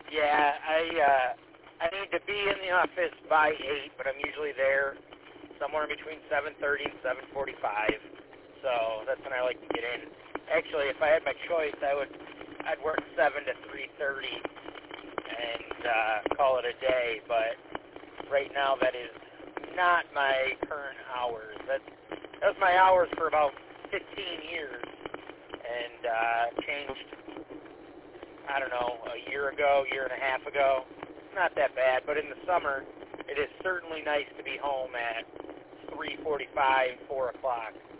Yeah, I need to be in the office by 8, but I'm usually there somewhere between 7:30 and 7:45. So that's when I like to get in. Actually, if I had my choice, I'd work 7 to 3:30 and call it a day. But right now, that is not my current hours. That was my hours for about 15 years, and changed, I don't know, a year and a half ago. It's not that bad, but in the summer, it is certainly nice to be home at 3:45, 4 o'clock.